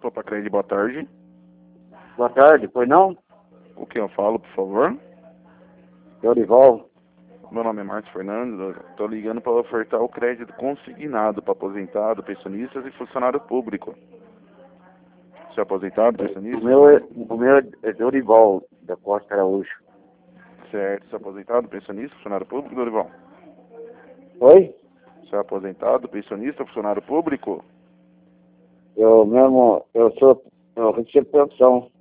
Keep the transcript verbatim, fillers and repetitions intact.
Copa Cred, boa tarde. Boa tarde, pois não? O que eu falo, por favor? Dorival. Meu nome é Marcos Fernandes, estou ligando para ofertar o crédito consignado para aposentado, pensionistas e funcionário público. Você é aposentado, pensionista? O meu, é, o meu é Dorival, da Costa Araújo. Certo, você é aposentado, pensionista, funcionário público, Dorival? Oi? Você é aposentado, pensionista, funcionário público? Eu mesmo, eu sou, eu recebo pensão.